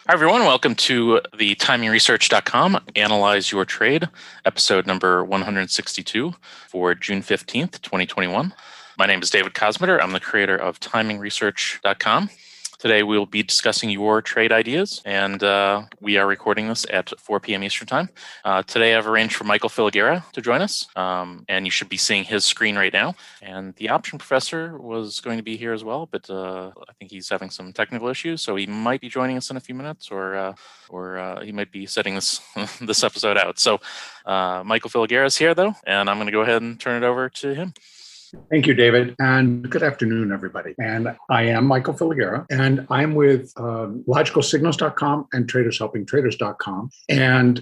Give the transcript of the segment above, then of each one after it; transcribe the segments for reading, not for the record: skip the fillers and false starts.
Hi, everyone. Welcome to the timingresearch.com Analyze Your Trade, episode number 162 for June 15th, 2021. My name is David Kosmeter. I'm the creator of timingresearch.com. Today, we will be discussing your trade ideas, and we are recording this at 4 p.m. Eastern Time. Today, I've arranged for Michael Filigera to join us, and you should be seeing his screen right now. And the option professor was going to be here as well, but I think he's having some technical issues, so he might be joining us in a few minutes, or he might be setting this this episode out. So Michael Filigera is here, though, and I'm going to go ahead and turn it over to him. Thank you, David, and good afternoon, everybody. And I am Michael Filigera, and I'm with logicalsignals.com and tradershelpingtraders.com. And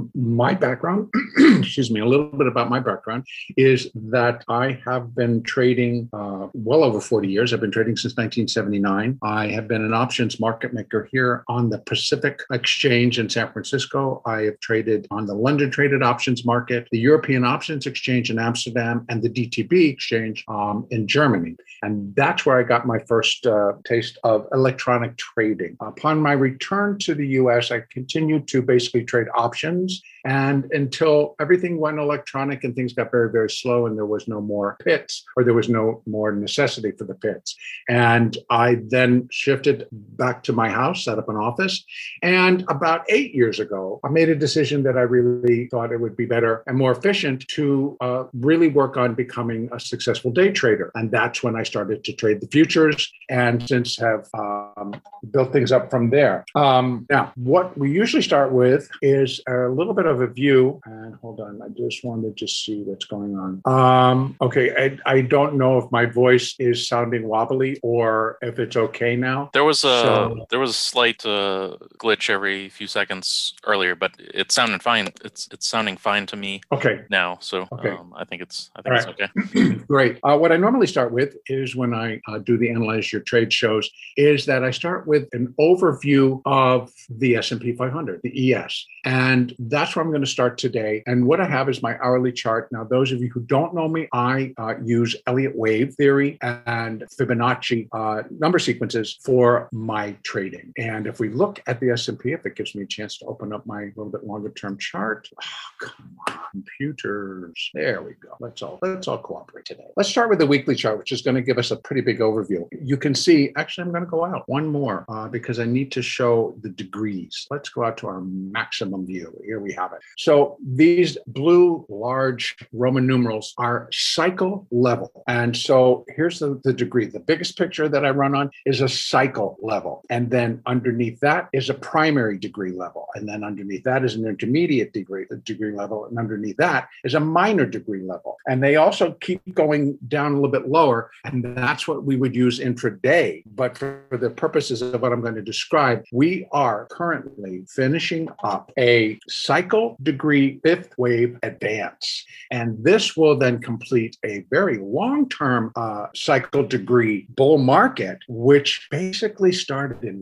my background, excuse me, a little bit about my background is that I have been trading well over 40 years. I've been trading since 1979. I have been an options market maker here on the Pacific Exchange in San Francisco. I have traded on the London Traded Options Market, the European Options Exchange in Amsterdam, and the DTB Exchange in Germany. And that's where I got my first taste of electronic trading. Upon my return to the US, I continued to basically trade options. And until everything went electronic and things got very, very slow and there was no more pits, or there was no more necessity for the pits. And I then shifted back to my house, set up an office. And about 8 years ago, I made a decision that I really thought it would be better and more efficient to really work on becoming a successful day trader. And that's when I started to trade the futures, and since have built things up from there. Now, what we usually start with is a little bit of a view. And hold on, I just wanted to see what's going on. Okay, I don't know if my voice is sounding wobbly or if it's okay now. There was a slight glitch every few seconds earlier, but it sounded fine. It's sounding fine to me. Okay. Now, so okay. I think it's right. okay. Great. What I normally start with is when I do the Analyze Your Trade shows is that I start with an overview of the S&P 500, the ES. And that's where I'm going to start today. And what I have is my hourly chart. Now, those of you who don't know me, I use Elliott wave theory and Fibonacci number sequences for my trading. And if we look at the S&P, if it gives me a chance to open up my little bit longer term chart, come on, computers. There we go. Let's all cooperate today. Let's start with the weekly chart, which is going to give us a pretty big overview. You can see, actually, I'm going to go out one more because I need to show the degrees. Let's go out to our maximum view. Here we have it. So these blue large Roman numerals are cycle level. And so here's the degree. The biggest picture that I run on is a cycle level. And then underneath that is a primary degree level. And then underneath that is an intermediate degree level. And underneath that is a minor degree level. And they also keep going down a little bit lower. And that's what we would use intraday. But for the purposes of what I'm going to describe, we are currently finishing up a cycle degree fifth wave advance. And this will then complete a very long-term cycle degree bull market, which basically started in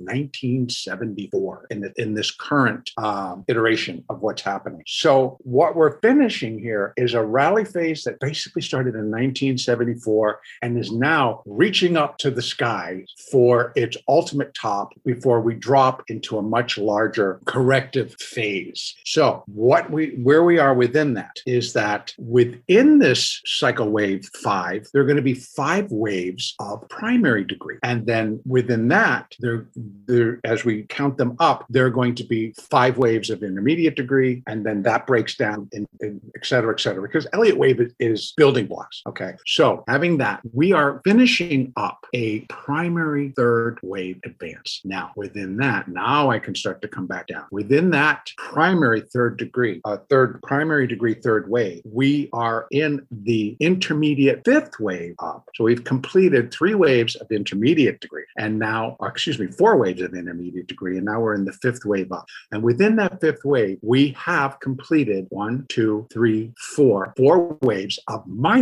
1974 in this current iteration of what's happening. So what we're finishing here is a rally phase that basically started in 1974 and is now reaching up to the sky for its ultimate top before we drop into a much larger corrective phase. So where we are within that is that within this cycle wave 5, there are going to be 5 waves of primary degree. And then within that, there as we count them up, there are going to be 5 waves of intermediate degree. And then that breaks down in et cetera, because Elliott wave is building blocks. Okay. So having that, we are finishing up a primary third wave advance. Now, within that, now I can start to come back down. Within that primary primary degree third wave, we are in the intermediate fifth wave up. So we've completed 3 waves of intermediate degree, and now, 4 waves of intermediate degree, and now we're in the 5th wave up. And within that 5th wave, we have completed 4 waves of minor degree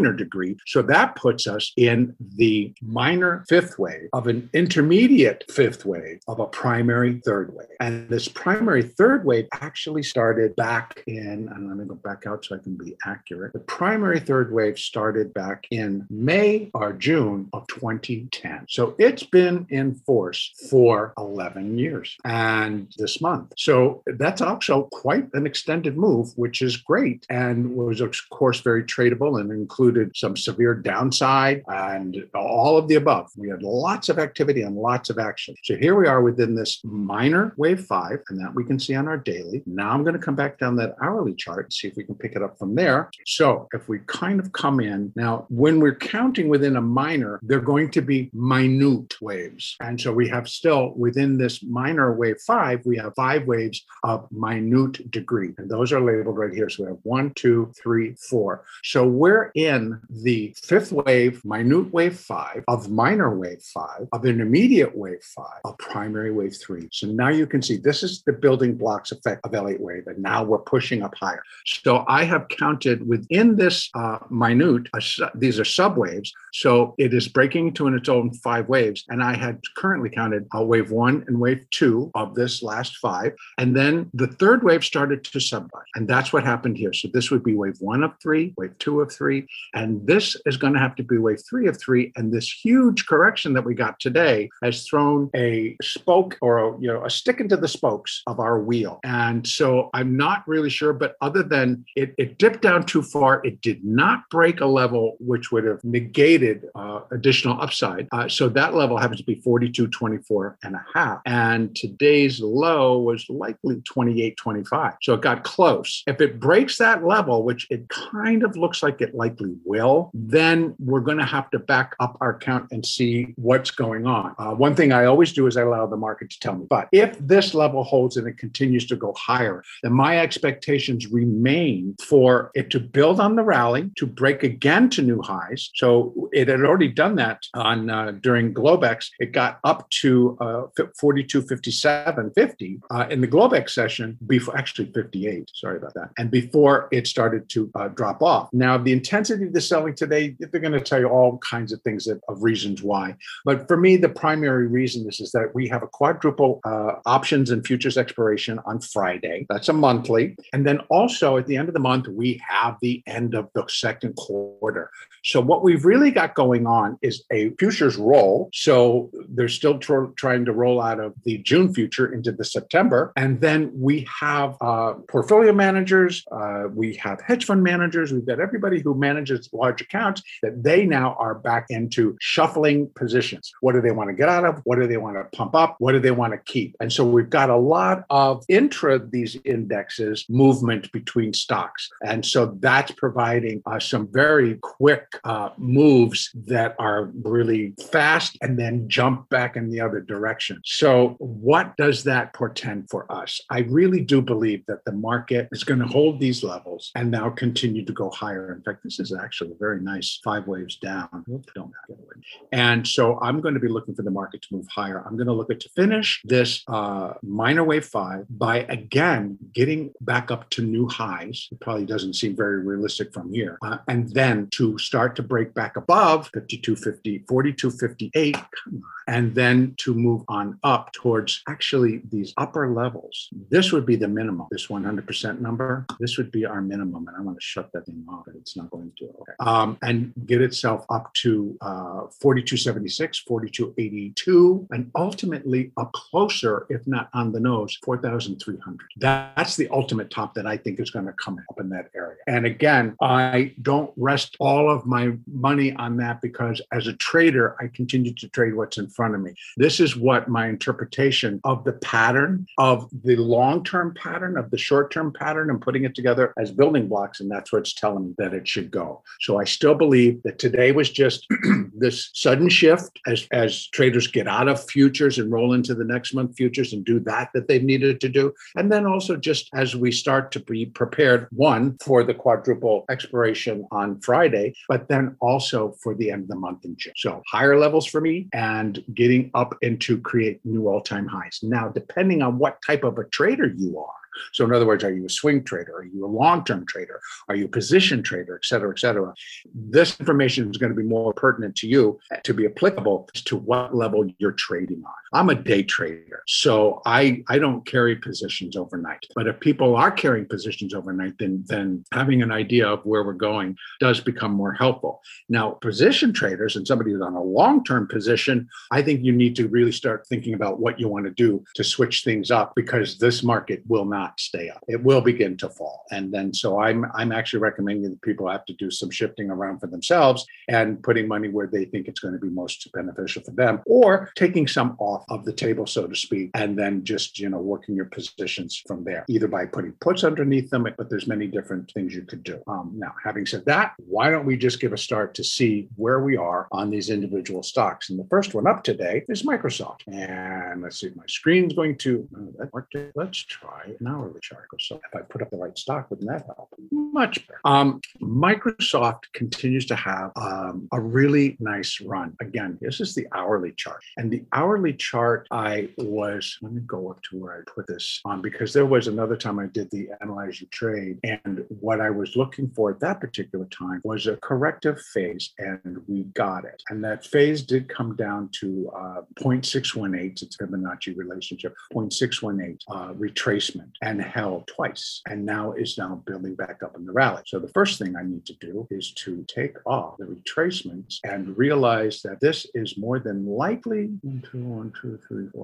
3. So that puts us in the minor fifth wave of an intermediate fifth wave of a primary third wave. And this primary third wave actually started back in, and let me go back out so I can be accurate. The primary third wave started back in May or June of 2010. So it's been in force for 11 years and this month. So that's also quite an extended move, which is great, and was of course very tradable and included some severe downside and all of the above. We had lots of activity and lots of action. So here we are within this minor wave 5, and that we can see on our daily. Now I'm going to come back down that hourly chart and see if we can pick it up from there. So if we kind of come in now, when we're counting within a minor, they're going to be minute waves. And so we have still within this minor wave 5, we have 5 waves of minute degree. And those are labeled right here. So we have 1, 2, 3, 4. So we're in the fifth wave, minute wave 5, of minor wave 5, of intermediate wave 5, of primary wave 3. So now you can see this is the building blocks effect of Elliott wave. And now we're pushing up higher. So I have counted within this minute, these are subwaves. So it is breaking into its own 5 waves. And I had currently counted wave 1 and wave 2 of this last 5. And then the third wave started to subdivide. And that's what happened here. So this would be wave 1 of 3, wave 2 of 3. And this is going to have to be wave 3 of 3. And this huge correction that we got today has thrown a spoke or a stick into the spokes of our wheel. And so I'm not really sure, but other than it dipped down too far, it did not break a level which would have negated additional upside. So that level happens to be 42.24 and a half. And today's low was likely 28.25. So it got close. If it breaks that level, which it kind of looks like it likely will, then we're going to have to back up our count and see what's going on. One thing I always do is I allow the market to tell me. But if this level holds and it continues to go higher, then my expectations remain for it to build on the rally, to break again to new highs. So it had already done that on during Globex. It got up to 42.57.50 in the Globex session, before actually 58. Sorry about that. And before it started to drop off. Now, the intensity of the selling today, they're going to tell you all kinds of things of reasons why. But for me, the primary reason is that we have a quadruple options and futures expiration on Friday. That's a monthly. And then also at the end of the month, we have the end of the second quarter. So what we've really got going on is a futures roll. So they're still trying to roll out of the June future into the September. And then we have portfolio managers, we have hedge fund managers, we've got everybody who manages large accounts that they now are back into shuffling positions. What do they want to get out of? What do they want to pump up? What do they want to keep? And so we've got a lot of these indexes movement between stocks. And so that's providing some very quick moves that are really fast and then jump back in the other direction. So what does that portend for us? I really do believe that the market is going to hold these levels and now continue to go higher. In fact, this is actually a very nice 5 waves down. And so I'm going to be looking for the market to move higher. I'm going to look at to finish this minor wave 5 by again getting back up to new highs. It probably doesn't seem very realistic from here. And then to start to break back above 52.50, 42.58, come on, and then to move on up towards actually these upper levels. This would be the minimum, this 100% number. This would be our minimum. And I want to shut that thing off, but it's not going to. Okay. And get itself up to 42.76, 42.82, and ultimately up closer, if not on the nose, 4,300. That's the ultimate top that I think is going to come up in that area. And again, I don't rest all of my money on that because as a trader, I continue to trade what's in front of me. This is what my interpretation of the pattern, of the long-term pattern, of the short-term pattern, and putting it together as building blocks. And that's what's telling me that it should go. So I still believe that today was just this sudden shift as traders get out of futures and roll into the next month futures and do that they've needed to do. And then also just as we start to be prepared, one, for the quadruple expiration on Friday, but then also for the end of the month in June. So higher levels for me and getting up into create new all-time highs. Now, depending on what type of a trader you are, So in other words, are you a swing trader? Are you a long-term trader? Are you a position trader, et cetera, et cetera? This information is going to be more pertinent to you to be applicable to what level you're trading on. I'm a day trader, so I don't carry positions overnight. But if people are carrying positions overnight, then having an idea of where we're going does become more helpful. Now, position traders and somebody who's on a long-term position, I think you need to really start thinking about what you want to do to switch things up, because this market will not stay up. It will begin to fall. And then so I'm actually recommending that people have to do some shifting around for themselves and putting money where they think it's going to be most beneficial for them, or taking some off of the table, so to speak, and then just, working your positions from there, either by putting puts underneath them, but there's many different things you could do. Now, having said that, why don't we just give a start to see where we are on these individual stocks? And the first one up today is Microsoft. And let's see if my screen's going to, that worked. Let's try an hourly chart. So if I put up the right stock, wouldn't that help? Much better. Microsoft continues to have a really nice run. Again, this is the hourly chart. And the hourly chart, let me go up to where I put this on, because there was another time I did the Analyze Your Trade. And what I was looking for at that particular time was a corrective phase, and we got it. And that phase did come down to 0.618. It's a Fibonacci relationship, 0.618 retracement, and held twice, and now is building back up in the rally. So the first thing I need to do is to take off the retracements and realize that this is more than likely 1, 2, 3, 4,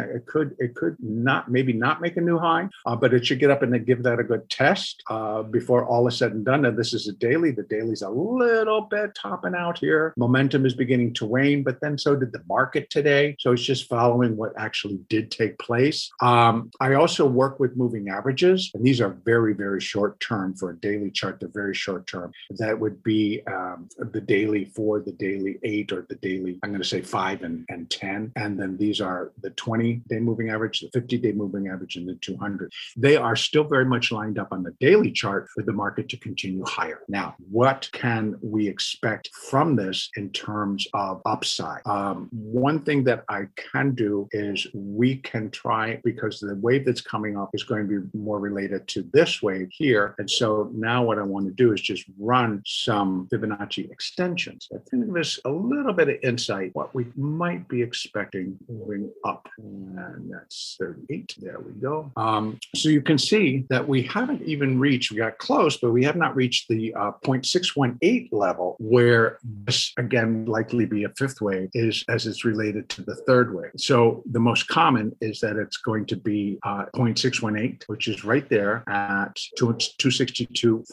5. It could not make a new high, but it should get up and then give that a good test before all is said and done. Now, this is a daily. The daily's a little bit topping out here. Momentum is beginning to wane, but then so did the market today. So it's just following what actually did take place. I also work with moving averages, and these are very, very short term. For a daily chart, they're very short term. That would be the daily 4, the daily 8, or the daily, I'm going to say 5 and 10. And then these are the 20-day moving average, the 50-day moving average, and the 200. They are still very much lined up on the daily chart for the market to continue higher. Now, what can we expect from this in terms of upside? One thing that I can do is we can try, because the wave that's coming up is going to be more related to this wave here. And so now what I want to do is just run some Fibonacci extensions. I think give us a little bit of insight what we might be expecting moving up. And that's 38. There we go. So you can see that we haven't even reached, we got close, but we have not reached the 0.618 level, where this, again, likely be a fifth wave, is as it's related to the third wave. So the most common is that it's going to be 0.618, which is right there at 262.14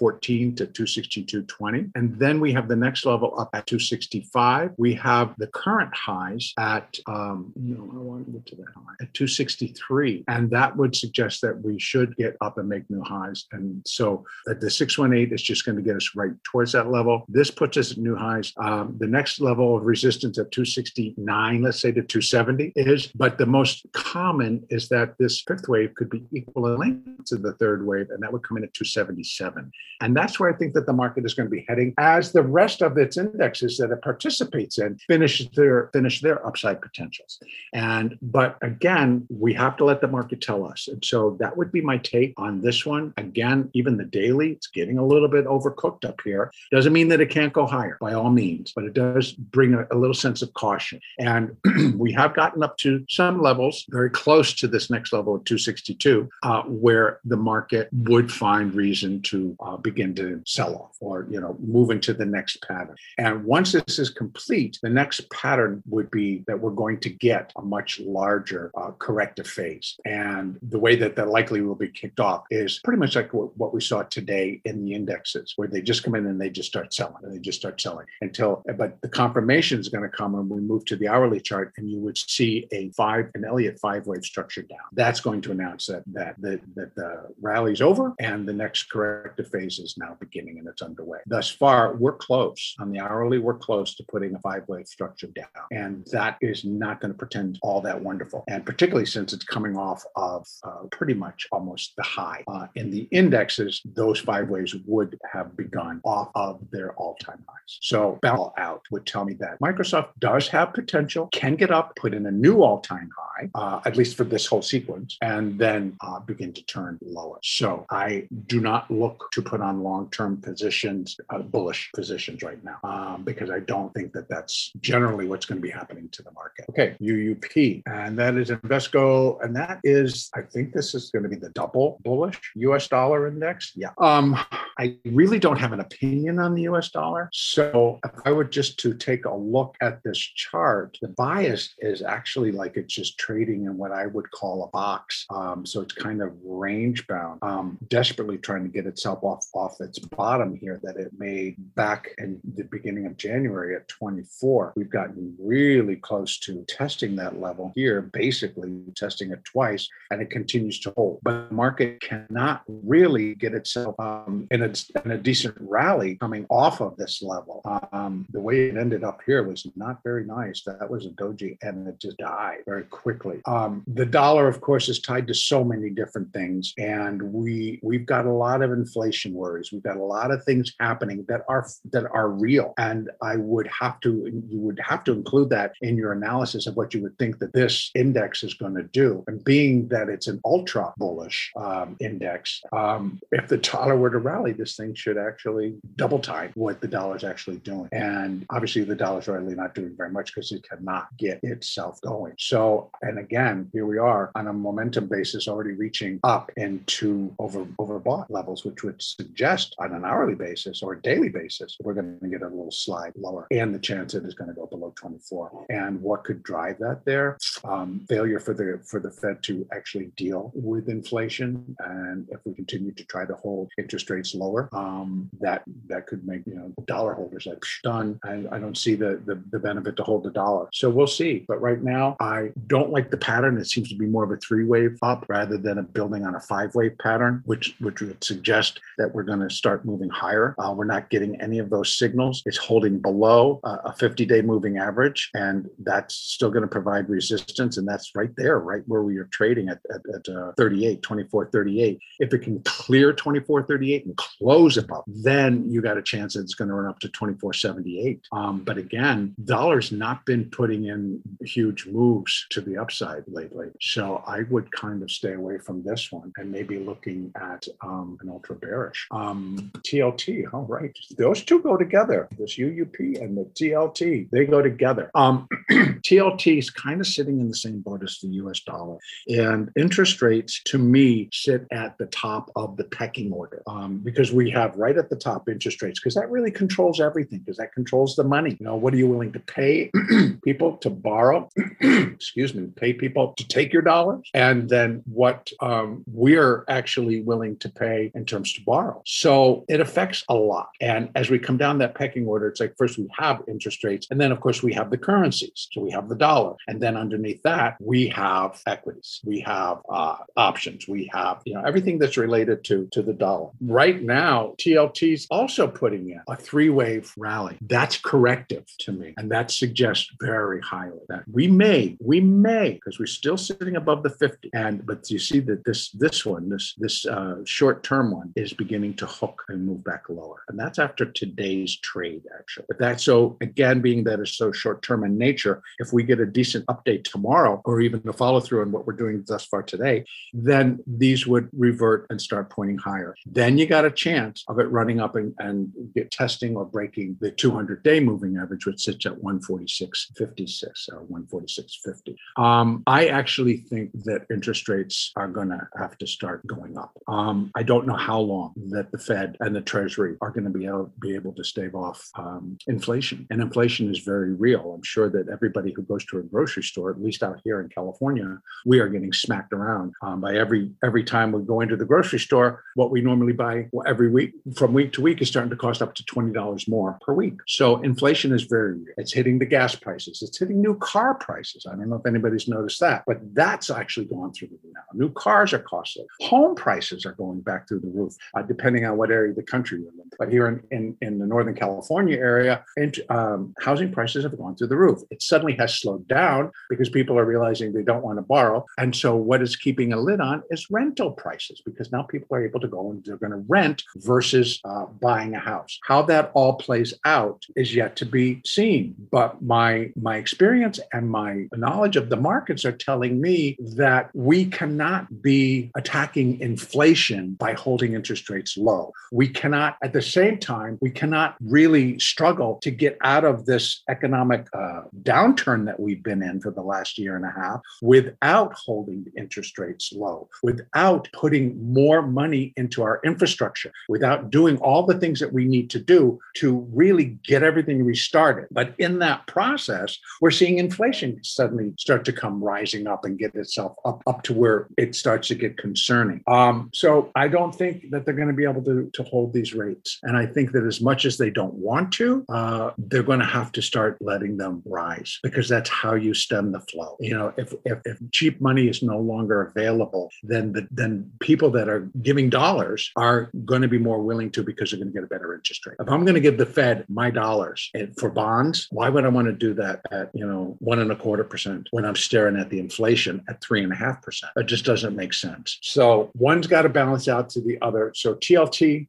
to 262.20. And then we have the next level up at 265. We have the current highs at, I want to get to that high, at 263. And that would suggest that we should get up and make new highs. And so the 618 is just going to get us right towards that level. This puts us at new highs. The next level of resistance at 269, let's say to 270 is, but the most common is that this fifth wave could be equal in length to the third wave, and that would come in at 277. And that's where I think that the market is going to be heading as the rest of its indexes that it participates in finish their upside potentials. But again, we have to let the market tell us. And so that would be my take on this one. Again, even the daily, it's getting a little bit overcooked up here. Doesn't mean that it can't go higher by all means, but it does bring a little sense of caution. And we have gotten up to some levels very close to this next level of 262, where the market would find reason to begin to sell off or, move into the next pattern. And once this is complete, the next pattern would be that we're going to get a much larger corrective phase. And the way that likely will be kicked off is pretty much like what we saw today in the indexes, where they just come in and they just start selling, but the confirmation is going to come when we move to the hourly chart, and you would see an Elliott 5-wave structure down. That's going to announce that the rally's over and the next corrective corrective phase is now beginning and it's underway. Thus far, we're close. On the hourly, we're close to putting a 5-wave structure down. And that is not going to pretend all that wonderful. And particularly since it's coming off of pretty much almost the high. In the indexes, those 5 waves would have begun off of their all-time highs. So balance out would tell me that Microsoft does have potential, can get up, put in a new all-time high, at least for this whole sequence, and then begin to turn lower. So I do not look to put on long-term positions, bullish positions right now, because I don't think that that's generally what's going to be happening to the market. Okay, UUP, and that is Invesco, and that is, I think this is going to be the double bullish US dollar index. Yeah. I really don't have an opinion on the US dollar. So if I were just to take a look at this chart, the bias is actually like it's just trading in what I would call a box. So it's kind of range bound, desperately trying to get itself off its bottom here that it made back in the beginning of January at 24. We've gotten really close to testing that level here, basically testing it twice, and it continues to hold. But the market cannot really get itself in a decent rally coming off of this level. The way it ended up here was not very nice. That was a doji, and it just died very quickly. The dollar, of course, is tied to so many different things, and we've got a lot of inflation worries. We've got a lot of things happening that are real, and you would have to include that in your analysis of what you would think that this index is going to do. And being that it's an ultra bullish index, if the dollar were to rally, this thing should actually double time what the dollar's actually doing. And obviously the dollar's really not doing very much because it cannot get itself going. So, and again, here we are on a momentum basis already reaching up into overbought levels, which would suggest on an hourly basis or a daily basis, we're going to get a little slide lower and the chance it is going to go below 24. And what could drive that there? Failure for the Fed to actually deal with inflation. And if we continue to try to hold interest rates lower, that could make dollar holders like done. I don't see the benefit to hold the dollar. So we'll see. But right now, I don't like the pattern. It seems to be more of a 3-wave up rather than a building on a 5-wave pattern, which would suggest that we're going to start moving higher. We're not getting any of those signals. It's holding below a 50-day moving average, and that's still going to provide resistance. And that's right there, right where we are trading at 24.38. If it can clear 24.38 and close above, then you got a chance that it's going to run up to 24.78. But again, dollar's not been putting in huge moves to the upside lately. So I would kind of stay away from this one and maybe looking at an ultra bearish. TLT, all right. Those two go together. This UUP and the TLT, they go together. TLT is kind of sitting in the same boat as the US dollar. And interest rates, to me, sit at the top of the pecking order because we have right at the top interest rates, because that really controls everything, because that controls the money. What are you willing to pay people to borrow? Excuse me, pay people to take your dollars, and then what we're actually willing to pay in terms to borrow. So it affects a lot. And as we come down that pecking order, it's like first we have interest rates, and then of course we have the currencies. So we have the dollar, and then underneath that we have equities, we have options, we have everything that's related to the dollar. Right now, TLT's also putting in a 3-wave rally. That's corrective to me, and that suggests very highly that we may, because we're still sitting above the 50. But you see that this short-term one is beginning to hook and move back lower, and that's after today's trade actually. But that's so again, being that it's so short-term in nature, if we get a decent update tomorrow, or even a follow-through on what we're doing thus far today, then these would revert and start pointing higher. Then you got a chance of it running up and get testing or breaking the 200-day moving average, which sits at 146.56 or 146.50. I actually think that interest rates are going to have to start going up. I don't know how long that the Fed and the Treasury are going to be able to stave off inflation. And inflation is very real. I'm sure that everybody who goes to a grocery store, at least out here in California, we are getting smacked around by every time we go into the grocery store. What we normally buy every week, from week to week, is starting to cost up to $20 more per week. So inflation is very real. It's hitting the gas prices. It's hitting new car prices. I don't know if anybody's noticed that, but that's actually gone through the roof now. New cars are costly. Home prices are going back through the roof, depending on what area of the country you're in. But here in the Northern California area, housing prices have gone through the roof. It suddenly has slowed down because people are realizing they don't want to borrow. And so what is keeping a lid on is rental prices, because now people are able to go and they're going to rent versus buying a house. How that all plays out is yet to be seen. But my experience and my knowledge of the markets are telling me that we cannot be attacking inflation by holding interest rates low. We cannot, at the same time, we cannot really struggle to get out of this economic downturn that we've been in for the last year and a half without holding the interest rates low, without putting more money into our infrastructure, without doing all the things that we need to do to really get everything restarted. But in that process, we're seeing inflation suddenly start to come rising up and get itself up to where it starts to get concerning. So I don't think that they're going to be able to hold these rates. And I think that as much as they don't want to, they're going to have to start letting them rise, because that's how you stem the flow. You know, if cheap money is no longer available, then people that are giving dollars are going to be more willing to, because they're going to get a better interest rate. If I'm going to give the Fed my dollars for bonds, why would I want to do that at 1.25% when I'm staring at the inflation at 3.5%? It just doesn't make sense. So one's got to balance out to the other. So TLT,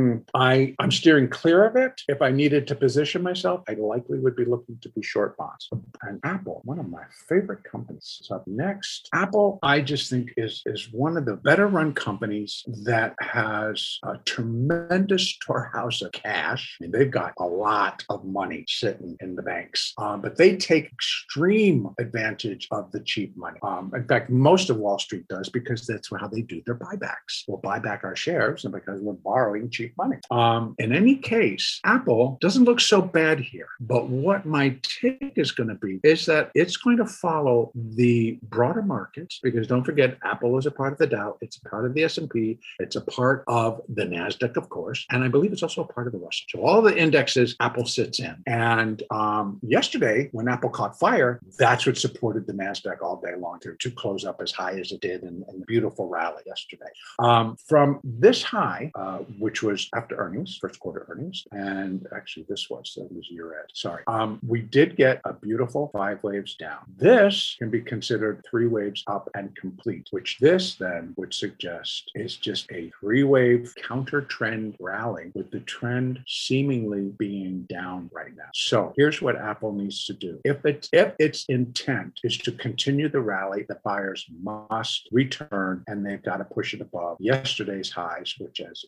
I'm steering clear of it. If I needed to position myself, I likely would be looking to be short bonds. And Apple, one of my favorite companies, is up next. Apple, I just think is one of the better run companies that has a tremendous storehouse of cash. I mean, they've got a lot of money sitting in the banks, but they take extreme advantage of the cheap money. In fact, most of Wall Street does, because that's how they do their buybacks. We'll buy back our shares, and because we're borrowing cheap money. In any case, Apple doesn't look so bad here. But what my take is going to be is that it's going to follow the broader markets, because don't forget, Apple is a part of the Dow, it's a part of the S&P, it's a part of the NASDAQ, of course, and I believe it's also a part of the Russell. So all the indexes Apple sits in. And yesterday, when Apple caught fire, that's what supported the NASDAQ all day long to close up as high as it did in the beautiful rally yesterday. From this high, which was after earnings, first quarter earnings, and actually this was year end, sorry. We did get a beautiful 5 waves down. This can be considered 3 waves up and complete, which this then would suggest is just a 3-wave counter trend rally, with the trend seemingly being down right now. So here's what Apple needs to do. If its intent is to continue the rally, the buyers must return, and they've got to push it above yesterday's highs, which is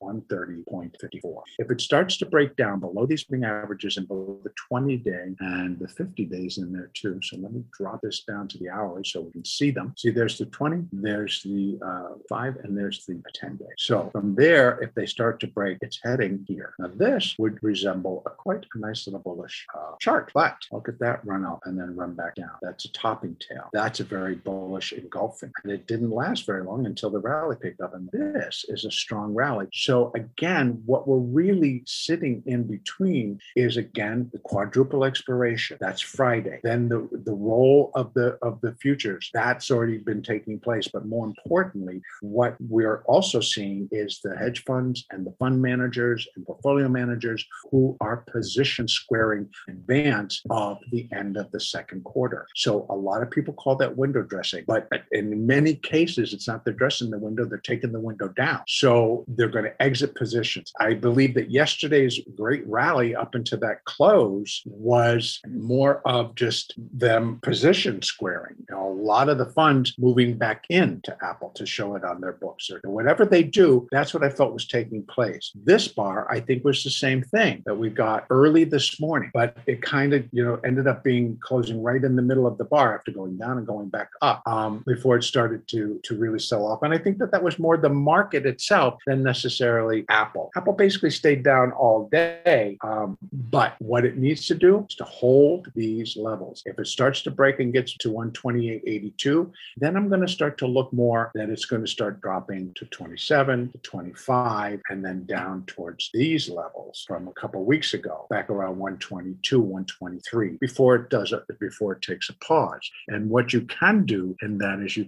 130.54. If it starts to break down below these moving averages and below the 20-day and the 50 days in there too. So let me drop this down to the hourly so we can see them. See, there's the 20, there's the 5, and there's the 10-day. So from there, if they start to break, it's heading here. Now this would resemble quite a nice little bullish chart, but look at that run up and then run back down. That's a topping tail. That's a very bullish engulfing. And it didn't last very long until the rally picked up. And this is a strong rally. So again, what we're really sitting in between is, again, the quadruple expiration. That's Friday. Then the roll of the futures, that's already been taking place. But more importantly, what we're also seeing is the hedge funds and the fund managers and portfolio managers who are position squaring in advance of the end of the second quarter. So a lot of people call that window dressing, but in many cases, it's not they're dressing the window, they're taking the window down. So they're going to exit positions. I believe that yesterday's great rally up into that close was more of just them position squaring. You know, a lot of the funds moving back into Apple to show it on their books, or whatever they do. That's what I felt was taking place. This bar, I think, was the same thing that we got early this morning, but it kind of, ended up being closing right in the middle of the bar after going down and going back up before it started to really sell off. And I think that was more the market itself than necessarily Apple. Apple basically stayed down all day, but what it needs to do is to hold these levels. If it starts to break and gets to 128.82, then I'm going to start to look more that it's going to start dropping to 27, to 25, and then down towards these levels from a couple of weeks ago, back around 122, 123, before it takes a pause. And what you can do in that is you can start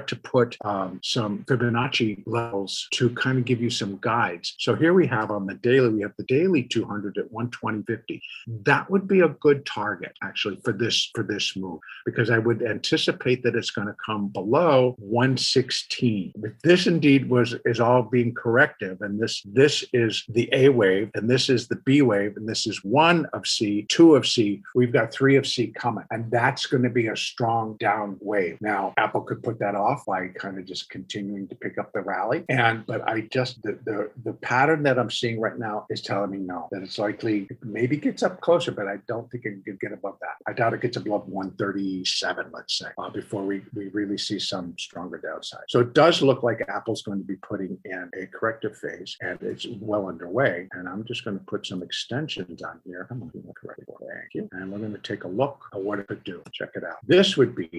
to put some Fibonacci levels to kind of give you some guides. So here we have on the daily, we have the daily 200 at 120.50. That would be a good target actually for this move, because I would anticipate that it's going to come below 116. If this indeed is all being corrective, and this is the A wave, and this is the B wave, and this is 1 of C, 2 of C, we've got 3 of C coming, and that's going to be a strong down wave. Now, Apple could put that off by kind of just continuing to pick up the rally, but I just the pattern that I'm seeing right now is telling me no, that it's likely it maybe gets up closer, but I don't think it could get above that. I doubt it gets above 137, let's say, before we really see some stronger downside. So it does look like Apple's going to be putting in a corrective phase, and it's well underway. And I'm just going to put some extensions on here. I'm going to do that correctly. Thank you. And we're going to take a look at what it could do. Check it out. This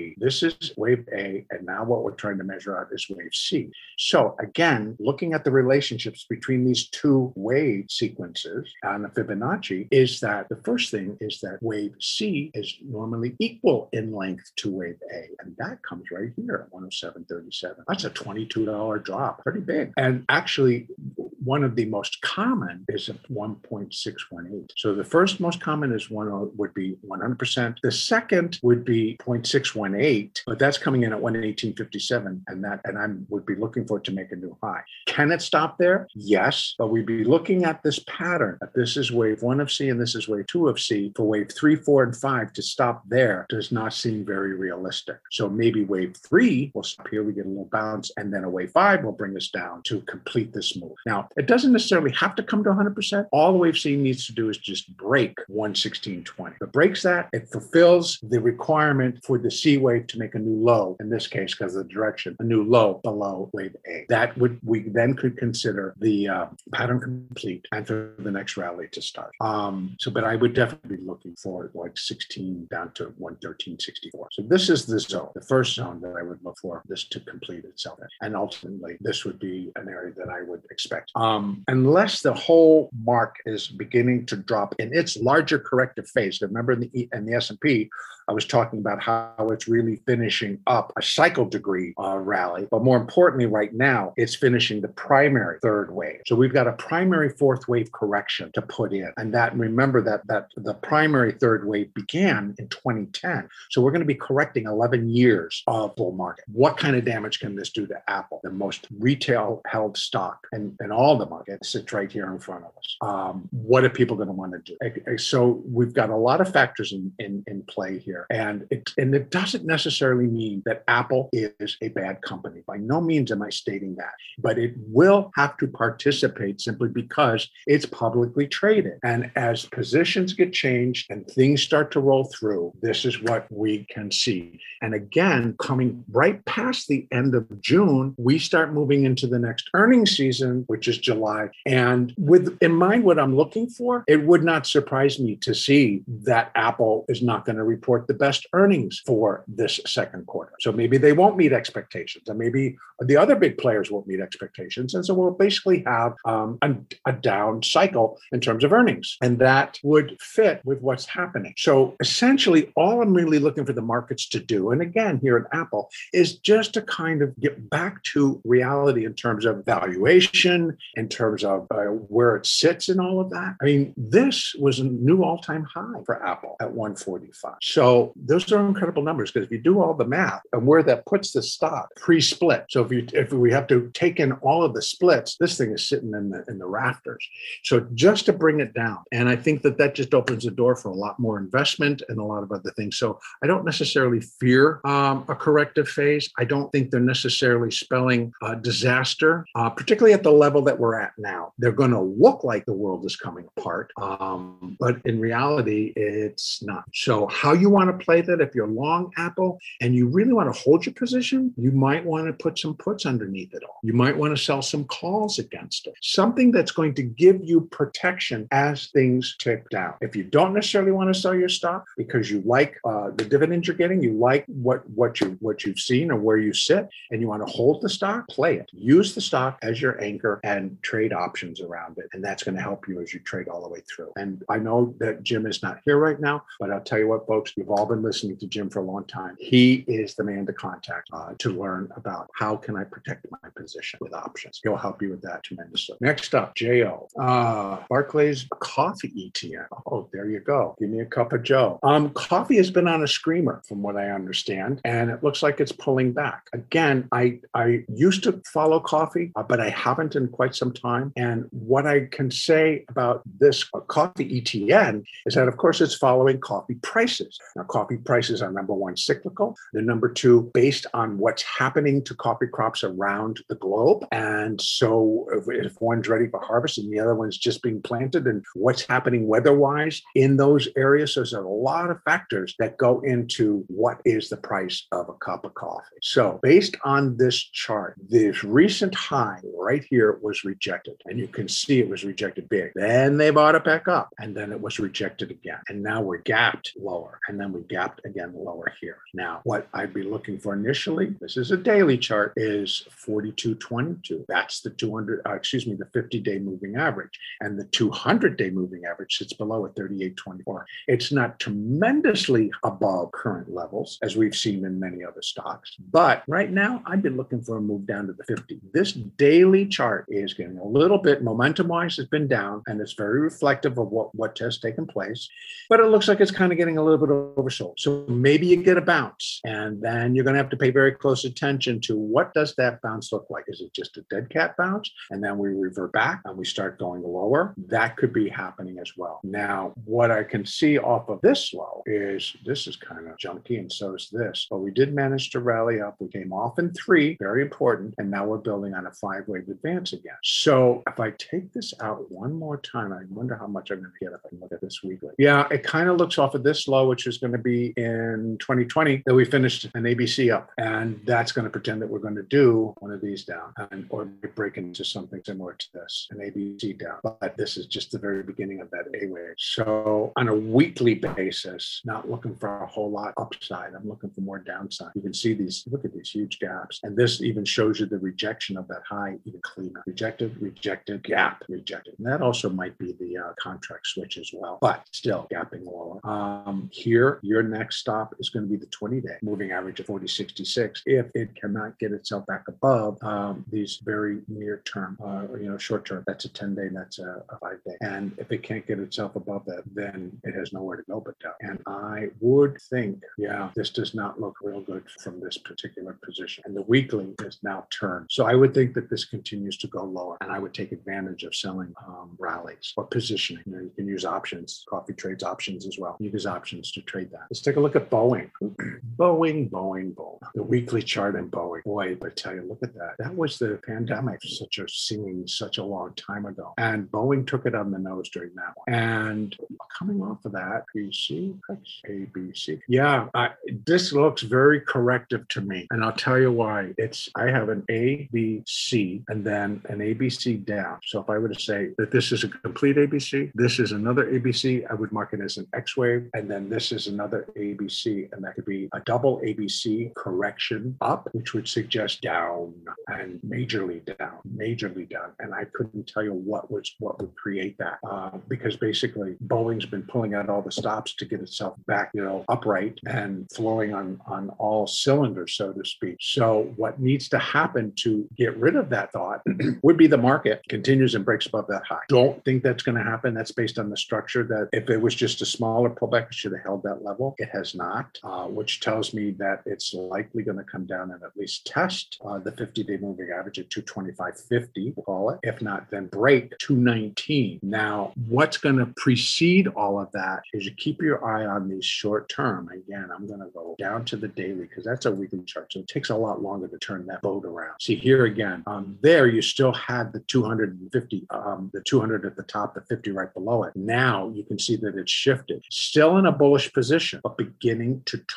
is wave A, and now what we're trying to measure out is wave C. So again, looking at the relationships between these two wave sequences on the Fibonacci, is that the first thing is that wave C is normally equal in length to wave A, and that comes right here at 107.37. That's a $22 drop, pretty big. And actually, one of the most common is at 1.618. So the first most common is would be 100%. The second would be 0.618, but that's coming in at 118.57, and I would be looking for it to make a new high. Can it stop there? Yes, but we'd be looking at this pattern. That this is wave 1 of C and this is wave 2 of C. For wave 3, 4, and 5 to stop there does not seem very realistic. So maybe wave 3 will stop here, we get a little bounce, and then a wave 5 will bring us down to complete this move. Now, it doesn't necessarily have to come to 100%. All the wave C needs to do is just break 116.20. If it breaks that, it fulfills the requirement for the C wave to make a new low, in this case, because of the direction, a new low below wave A. We then could consider the pattern complete and for the next rally to start. But I would definitely be looking for like 16 down to 113.64. So this is the zone, the first zone that I would look for this to complete itself. And ultimately, this would be an area that I would expect. Unless the whole mark is beginning to drop in its larger corrective phase. Remember in the S&P, I was talking about how it's really finishing up a cycle degree rally. But more importantly, right now, it's finishing the primary third wave. So we've got a primary fourth wave correction to put in. And remember that the primary third wave began in 2010. So we're going to be correcting 11 years of bull market. What kind of damage can this do to Apple, the most retail held stock in all the market? Sits right here in front of us. What are people going to want to do? So we've got a lot of factors in play here. And it doesn't necessarily mean that Apple is a bad company. By no means am I stating that. But it will have to participate simply because it's publicly traded. And as positions get changed and things start to roll through, this is what we can see. And again, coming right past the end of June, we start moving into the next earnings season, which is July. And with in mind what I'm looking for, it would not surprise me to see that Apple is not going to report the best earnings for this second quarter. So maybe they won't meet expectations, and maybe the other big players won't meet expectations. And so we'll basically have a down cycle in terms of earnings. And that would fit with what's happening. So essentially, all I'm really looking for the markets to do, and again, here at Apple, is just to kind of get back to reality in terms of valuation, in terms of where it sits and all of that. I mean, this was a new all-time high for Apple at 145. So those are incredible numbers, because if you do all the math and where that puts the stock pre-split, so if we have to take in all of the splits, this thing is sitting in the rafters. So just to bring it down, and I think that just opens the door for a lot more investment and a lot of other things. So I don't necessarily fear a corrective phase. I don't think they're necessarily spelling disaster, particularly at the level that we're at now. They're going to look like the world is coming apart, but in reality, it's not. So how you want to play that, if you're long Apple and you really want to hold your position, you might want to put some puts underneath it all. You might want to sell some calls against it. Something that's going to give you protection as things tick down. If you don't necessarily want to sell your stock because you like the dividends you're getting, you like what you've seen or where you sit, and you want to hold the stock, play it. Use the stock as your anchor and then trade options around it. And that's going to help you as you trade all the way through. And I know that Jim is not here right now, but I'll tell you what, folks, you've all been listening to Jim for a long time. He is the man to contact to learn about how can I protect my position with options. He'll help you with that tremendously. Next up, JO. Barclays Coffee ETF. Oh, there you go. Give me a cup of Joe. Coffee has been on a screamer from what I understand, and it looks like it's pulling back. Again, I used to follow coffee, but I haven't in quite some time. And what I can say about this coffee ETN is that, of course, it's following coffee prices. Now, coffee prices are number one, cyclical. The number two, based on what's happening to coffee crops around the globe. And so if one's ready for harvest and the other one's just being planted, and what's happening weather-wise in those areas, so there's a lot of factors that go into what is the price of a cup of coffee. So based on this chart, this recent high right here was rejected. And you can see it was rejected big. Then they bought it back up, and then it was rejected again. And now we're gapped lower, and then we gapped again lower here. Now, what I'd be looking for initially, this is a daily chart, is 42.22. That's the 50-day moving average. And the 200-day moving average sits below at 38.24. It's not tremendously above current levels, as we've seen in many other stocks. But right now, I've been looking for a move down to the 50. This daily chart is getting a little bit, momentum-wise, has been down, and it's very reflective of what has taken place. But it looks like it's kind of getting a little bit oversold. So maybe you get a bounce, and then you're going to have to pay very close attention to what does that bounce look like? Is it just a dead cat bounce? And then we revert back and we start going lower. That could be happening as well. Now, what I can see off of this low is this is kind of junky, and so is this. But we did manage to rally up. We came off in 3, very important, and now we're building on a 5-wave advance again. So if I take this out one more time, I wonder how much I'm going to get if I look at this weekly. Yeah, it kind of looks off of this low, which is going to be in 2020, that we finished an ABC up. And that's going to pretend that we're going to do one of these down, or break into something similar to this, an ABC down. But this is just the very beginning of that A wave. So on a weekly basis, not looking for a whole lot upside. I'm looking for more downside. You can see these, look at these huge gaps. And this even shows you the rejection of that high even cleaner. Rejected, rejected, gap, rejected. And that also might be the contract switch as well, but still gapping lower. Here, your next stop is going to be the 20-day moving average of 40.66. If it cannot get itself back above these very near term, short term, that's a 10-day, that's a 5-day. And if it can't get itself above that, then it has nowhere to go but down. And I would think, this does not look real good from this particular position. And the weekly is now turned. So I would think that this continues to go lower, and I would take advantage of selling rallies or positioning. You can use options. Coffee trades options as well. You use options to trade that. Let's take a look at Boeing. Boeing. The weekly chart in Boeing. Boy, I tell you, look at that. That was the pandemic, such a long time ago. And Boeing took it on the nose during that one. And coming off of that, PC, ABC. Yeah, this looks very corrective to me. And I'll tell you why. I have an A, B, C, and then an ABC down. So if I were to say that this is a complete ABC, this is another ABC, I would mark it as an X wave, and then this is another ABC, and that could be a double ABC correction up, which would suggest down and majorly down. And I couldn't tell you what would create that because basically Boeing's been pulling out all the stops to get itself back, upright and flowing on all cylinders, so to speak. So what needs to happen to get rid of that thought would be the market continues and breaks above that high. Don't think that's going to happen. That's based on the structure that if it was just a smaller pullback, it should have held that level. It has not, which tells me that it's likely going to come down and at least test the 50-day moving average at 225.50, we'll call it. If not, then break 219. Now, what's going to precede all of that is you keep your eye on these short term. Again, I'm going to go down to the daily because that's a weekly chart. So it takes a lot longer to turn that boat around. See here again, there you still had the 250, the 200 at the top, the 50 right below it. Now you can see that it's shifted. Still in a bullish position, but beginning to turn.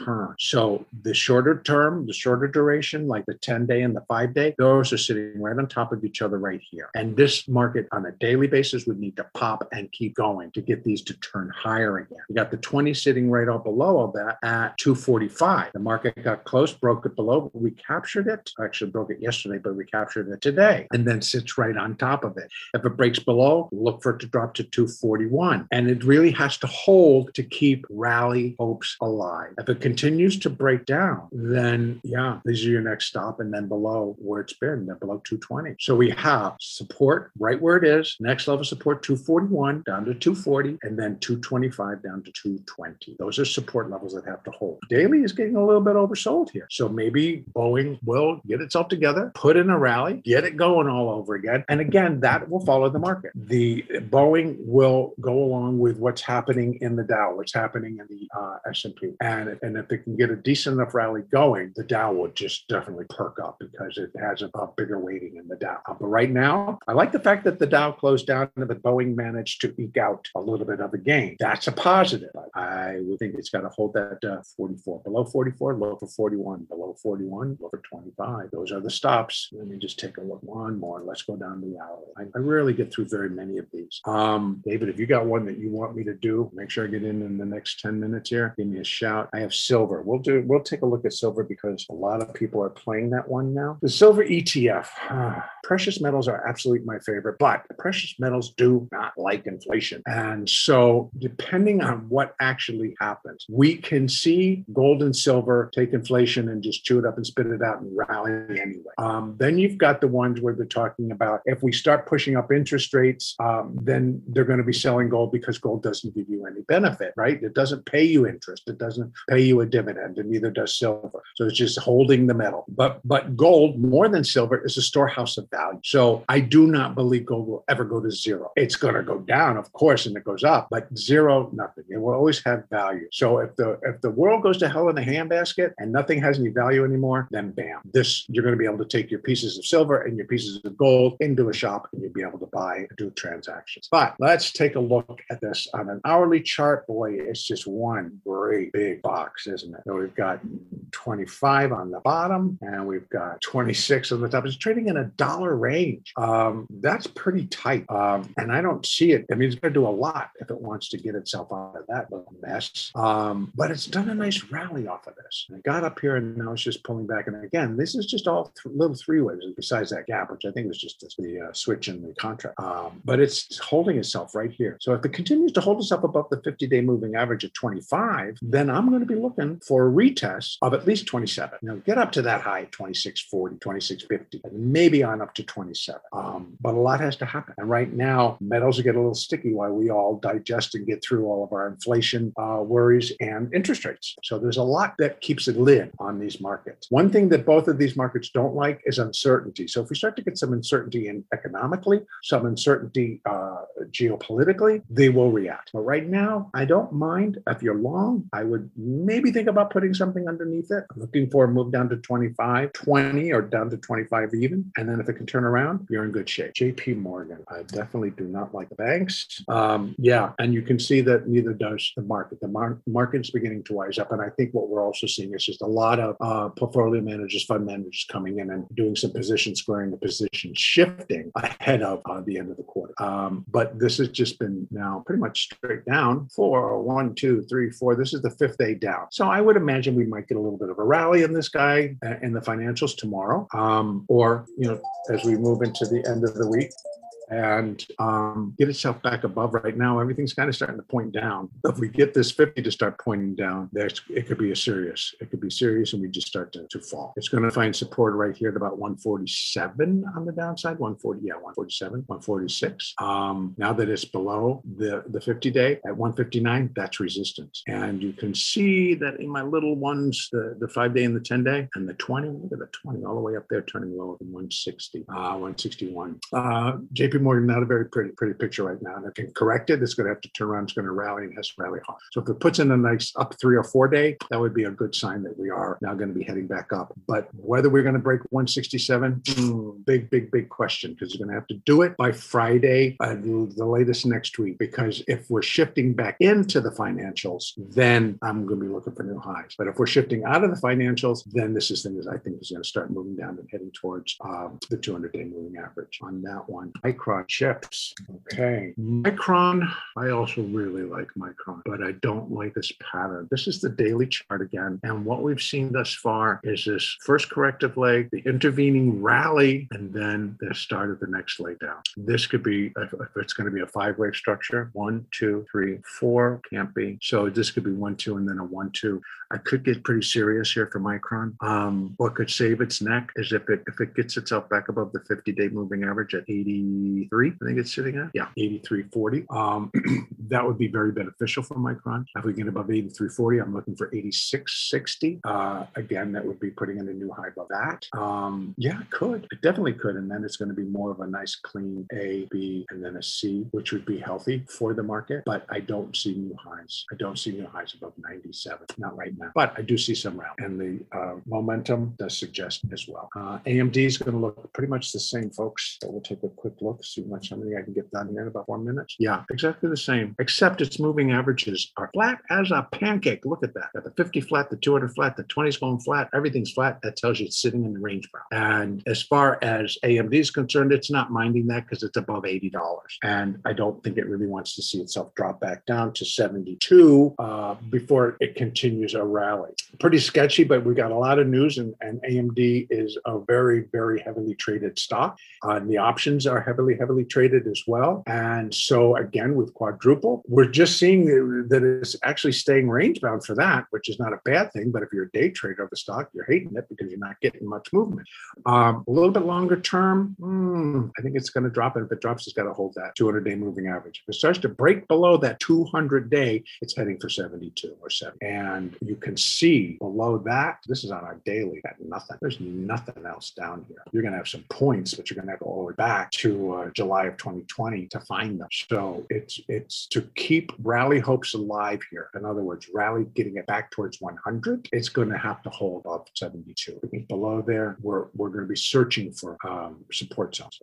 So the shorter term, the shorter duration, like the 10-day and the 5-day, those are sitting right on top of each other right here. And this market on a daily basis would need to pop and keep going to get these to turn higher again. You got the 20 sitting right up below all that at 245. The market got close, broke it below, but we captured it. Actually broke it yesterday, but we captured it today, and then sits right on top of it. If it breaks below, look for it to drop to 241. And it really has to hold to keep rally hopes alive. If it continues to break down, then yeah, these are your next stop, and then below where it's been, then below 220. So we have support right where it is, next level support 241 down to 240, and then 225 down to 220. Those are support levels that have to hold. Daily is getting a little bit oversold here. So maybe Boeing will get itself together, put in a rally, get it going all over again. And again, that will follow the market. The Boeing will go along with what's happening in the Dow, what's happening in the S&P. And if they can get a decent enough rally going, the Dow will just definitely perk up because it has a bigger weighting in the Dow. But right now, I like the fact that the Dow closed down, but Boeing managed to eke out a little bit of a gain. That's a positive. I would think it's got to hold that 44. Below 44, look for 41. Below 41, look for 25. Those are the stops. Let me just take a look. One more. Let's go down the hourly. I rarely get through very many of these. David, if you got one that you want me to do, make sure I get in the next 10 minutes here. Give me a shout. I have silver. We'll take a look at silver because a lot of people are playing that one now. The silver ETF. Precious metals are absolutely my favorite, but precious metals do not like inflation. And so depending on what actually happens, we can see gold and silver take inflation and just chew it up and spit it out and rally anyway. Then you've got the ones where they're talking about if we start pushing up interest rates, then they're going to be selling gold because gold doesn't give you any benefit, right? It doesn't pay you interest. It doesn't pay you a dividend, and neither does silver. So it's just holding the metal. But gold, more than silver, is a storehouse of value. So I do not believe gold will ever go to zero. It's going to go down, of course, and it goes up, but zero, nothing. It will always have value. So if the world goes to hell in a handbasket and nothing has any value anymore, then bam, you're going to be able to take your pieces of silver and your pieces of gold into a shop and you'll be able to buy and do transactions. But let's take a look at this on an hourly chart. Boy, it's just one great big box, isn't it? So we've got 25 on the bottom and we've got 26 on the top. It's trading in $1 range. That's pretty tight. And I don't see it. I mean, it's going to do a lot if it wants to get itself out of that little mess. But it's done a nice rally off of this. And it got up here and now it's just pulling back. And again, this is just all little three-ways besides that gap, which I think was just the switch in the contract. But it's holding itself right here. So if it continues to hold itself above the 50-day moving average at 25, then I'm going to be looking for a retest of at least 27. Get up to that high, 26.40, 26.50, and maybe on up to 27. But a lot has to happen. And right now, metals are getting a little sticky while we all digest and get through all of our inflation worries and interest rates. So there's a lot that keeps a lid on these markets. One thing that both of these markets don't like is uncertainty. So if we start to get some uncertainty economically, some uncertainty geopolitically, they will react. But right now, I don't mind. If you're long, I would maybe think about putting something underneath it. I'm looking for a move down to 25, 20, or down to 25 even. And then if it can turn around, you're in good shape. JP Morgan, I definitely do not like the banks. And you can see that neither does the market. The market's beginning to wise up. And I think what we're also seeing is just a lot of portfolio managers, fund managers coming in and doing some position squaring, the position shifting ahead of the end of the quarter. But this has just been now pretty much straight down for 1, 2, 3, 4. This is the 5th day down. So I would imagine we might get a little bit of a rally in this guy in the financials tomorrow, or as we move into the end of the week. And get itself back above. Right now, everything's kind of starting to point down. If we get this 50 to start pointing down, it could be serious, and we just start to fall. It's going to find support right here at about 147 on the downside, 147, 146. Now that it's below the 50-day at 159, that's resistance. And you can see that in my little ones, the 5-day and the 10-day and the 20, look at the 20 all the way up there, turning lower than 160, 161. JP Morgan, not a very pretty picture right now. And if it can correct it, it's going to have to turn around. It's going to rally and has to rally hard. So if it puts in a nice up 3 or 4 day, that would be a good sign that we are now going to be heading back up. But whether we're going to break 167, big question, because you're going to have to do it by Friday, the latest next week. Because if we're shifting back into the financials, then I'm going to be looking for new highs. But if we're shifting out of the financials, then this is things I think is going to start moving down and heading towards the 200-day moving average on that one. Micron chips. Okay. Micron, I also really like Micron, but I don't like this pattern. This is the daily chart again. And what we've seen thus far is this first corrective leg, the intervening rally, and then the start of the next leg down. This could be, if it's going to be a 5-wave structure, 1, 2, 3, 4, can't be. So this could be 1, 2, and then a 1, 2. I could get pretty serious here for Micron. What could save its neck is if it gets itself back above the 50-day moving average at 83, I think it's sitting at. Yeah, 83.40. That would be very beneficial for Micron. If we get above 83.40, I'm looking for 86.60. Again, that would be putting in a new high above that. Yeah, it could. It definitely could. And then it's going to be more of a nice clean A, B, and then a C, which would be healthy for the market. But I don't see new highs. I don't see new highs above 97. Not right now. But I do see some round. And the momentum does suggest as well. AMD is going to look pretty much the same, folks. So we'll take a quick look, see how many I can get done here in about 4 minutes. Yeah, exactly the same, except its moving averages are flat as a pancake. Look at that. Got the 50 flat, the 200 flat, the 20's going flat. Everything's flat. That tells you it's sitting in the range bound. And as far as AMD is concerned, it's not minding that because it's above $80. And I don't think it really wants to see itself drop back down to 72 before it continues a rally. Pretty sketchy, but we got a lot of news, and AMD is a very, very heavily traded stock. The options are heavily traded as well. And so again, with quadruple, we're just seeing that it's actually staying range bound for that, which is not a bad thing. But if you're a day trader of the stock, you're hating it because you're not getting much movement. A little bit longer term, I think it's going to drop. And if it drops, it's got to hold that 200-day moving average. If it starts to break below that 200-day, it's heading for 72 or 7. And you can see below that, this is on our daily, got nothing. There's nothing else down here. You're going to have some points, but you're going to have to go all the way back to July of 2020 to find them. So it's to keep rally hopes alive here. In other words, rally getting it back towards 100, it's going to have to hold up 72. Below there, we're going to be searching for support zones.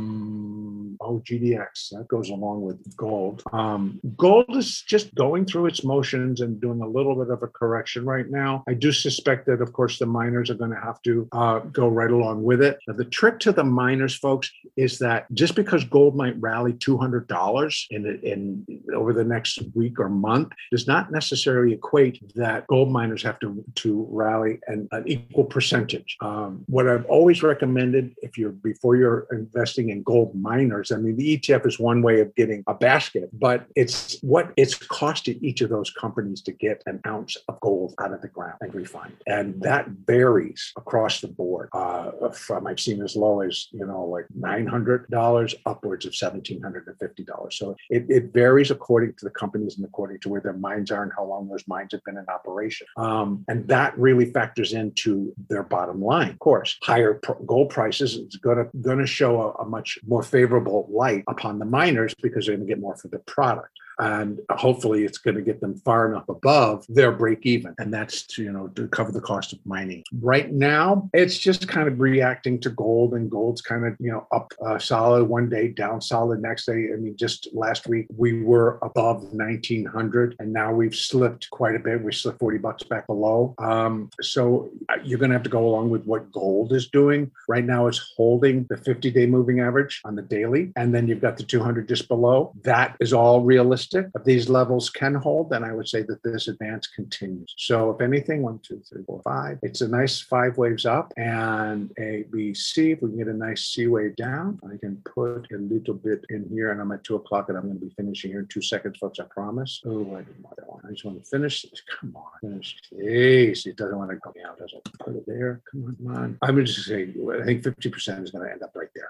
GDX, that goes along with gold. Gold is just going through its motions and doing a little bit of a correction right now. I do suspect that, of course, the miners are going to have to go right along with it. Now, the trick to the miners, folks, is that just because gold might rally $200 in over the next week or month does not necessarily equate that gold miners have to rally an equal percentage. What I've always recommended, before you're investing in gold miners, I mean, the ETF is one way of getting a basket, but it's what it's costed each of those companies to get an ounce of gold out of the ground and refined. And that varies across the board. I've seen as low as, like $900 upwards of $1,750. So it varies according to the companies and according to where their mines are and how long those mines have been in operation. And that really factors into their bottom line. Of course, higher gold prices is going to show a much more favorable light upon the miners because they're going to get more for the product. And hopefully it's going to get them far enough above their break even. And that's to cover the cost of mining. Right now, it's just kind of reacting to gold, and gold's kind of, up solid one day, down solid next day. I mean, just last week we were above 1900 and now we've slipped quite a bit. We slipped $40 back below. So you're going to have to go along with what gold is doing. Right now it's holding the 50-day moving average on the daily. And then you've got the 200 just below. That is all realistic. If these levels can hold, then I would say that this advance continues. So if anything, 1, 2, 3, 4, 5, it's a nice 5 waves up, and A, B, C. If we can get a nice C wave down, I can put a little bit in here, and I'm at 2 o'clock, and I'm going to be finishing here in 2 seconds, folks, I promise. Oh, I didn't want that one. I just want to finish this. Come on, finish. Jeez, it doesn't want to go down, does it? Put it there. Come on. I'm going to just say, I think 50% is going to end up right there.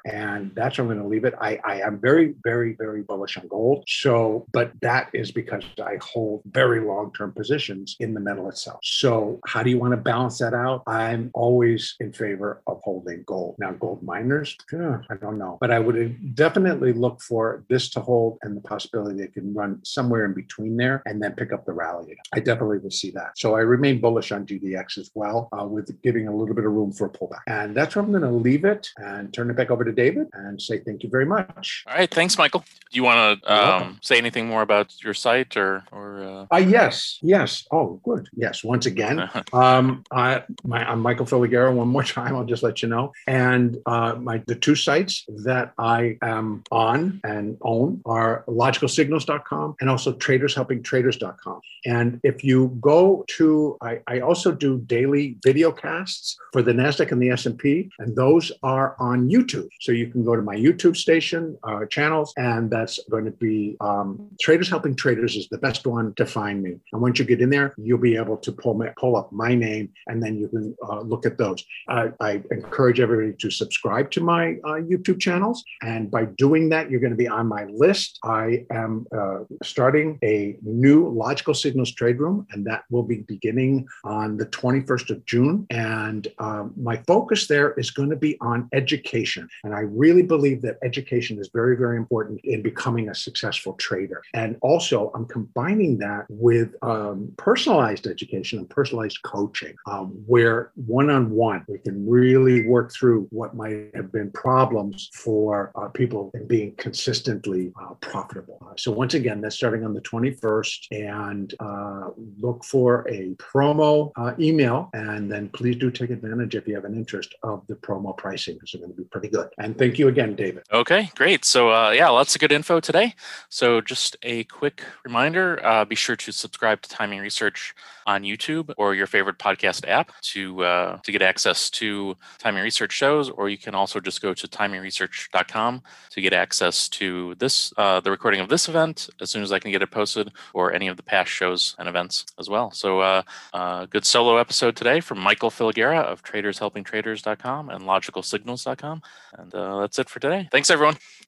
And that's where I'm going to leave it. I am very, very, very bullish on gold. So, but that is because I hold very long-term positions in the metal itself. So how do you want to balance that out? I'm always in favor of holding gold. Now, gold miners, I don't know, but I would definitely look for this to hold and the possibility they can run somewhere in between there and then pick up the rally. I definitely would see that. So I remain bullish on GDX as well, with giving a little bit of room for a pullback. And that's where I'm going to leave it and turn it back over to David and say thank you very much. All right. Thanks, Michael. Do you want to say anything more about your site or Yes. Oh, good. Yes. Once again, I'm Michael Filigaro. One more time, I'll just let you know. And the two sites that I am on and own are logicalsignals.com and also tradershelpingtraders.com. And if you go to, I also do daily video casts for the NASDAQ and the S&P, and those are on YouTube. So you can go to my YouTube station, channels, and that's going to be Traders Helping Traders is the best one to find me. And once you get in there, you'll be able to pull up my name, and then you can look at those. I encourage everybody to subscribe to my YouTube channels. And by doing that, you're going to be on my list. I am starting a new Logical Signals trade room, and that will be beginning on the 21st of June. And my focus there is going to be on education. And I really believe that education is very, very important in becoming a successful trader. And also, I'm combining that with personalized education and personalized coaching, where one-on-one, we can really work through what might have been problems for people in being consistently profitable. So once again, that's starting on the 21st, and look for a promo email, and then please do take advantage if you have an interest of the promo pricing, because they're going to be pretty good. And thank you again, David. Okay, great. So lots of good info today. So just a quick reminder, be sure to subscribe to Timing Research on YouTube or your favorite podcast app to get access to Timing Research shows, or you can also just go to timingresearch.com to get access to this, the recording of this event as soon as I can get it posted, or any of the past shows and events as well. So good solo episode today from Michael Filigaro of tradershelpingtraders.com and logicalsignals.com. And that's it for today. Thanks, everyone.